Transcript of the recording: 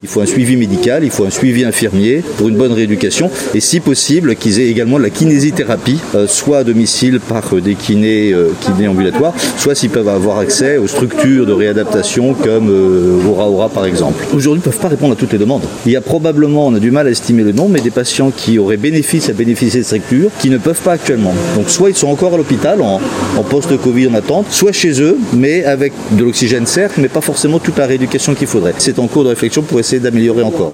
Il faut un suivi médical, il faut un suivi infirmier pour une bonne rééducation et si possible qu'ils aient également de la kinésithérapie, soit à domicile par des kinés ambulatoires, soit s'ils peuvent avoir accès aux structures de réadaptation comme Aura par exemple. Aujourd'hui, ils ne peuvent pas répondre à toutes les demandes. Il y a probablement, on a du mal à estimer le nombre, mais des patients qui auraient bénéficié de ces structures qui ne peuvent pas actuellement. Donc soit ils sont encore à l'hôpital en post-Covid en attente, soit chez eux, mais avec de l'oxygène certes, mais pas forcément toute la rééducation qu'il faudrait. C'est en cours de réflexion pour essayer d'améliorer encore.